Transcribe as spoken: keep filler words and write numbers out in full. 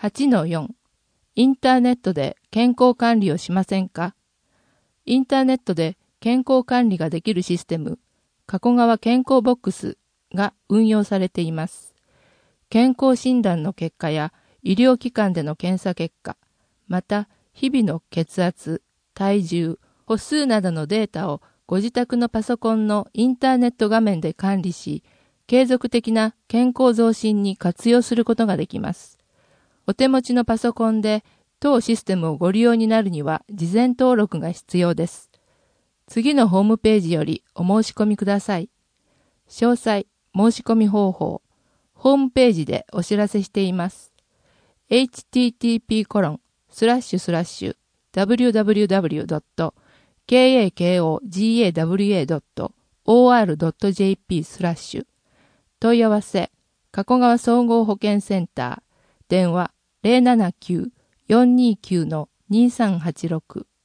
はちのよん インターネットで健康管理をしませんか？インターネットで健康管理ができるシステム、加古川健康ボックスが運用されています。健康診断の結果や医療機関での検査結果、また日々の血圧、体重、歩数などのデータをご自宅のパソコンのインターネット画面で管理し、継続的な健康増進に活用することができます。お手持ちのパソコンで当システムをご利用になるには事前登録が必要です。次のホームページよりお申し込みください。詳細、申し込み方法、ホームページでお知らせしています。エイチティーティーピーコロンスラッシュスラッシュダブリューダブリューダブリュードットケーエーケーオージーエーダブリューエードットオーアールドットジェーピー スラッシュ問い合わせ、加古川総合保健センター、電話 ゼロななきゅう よんにきゅう にさんはちろく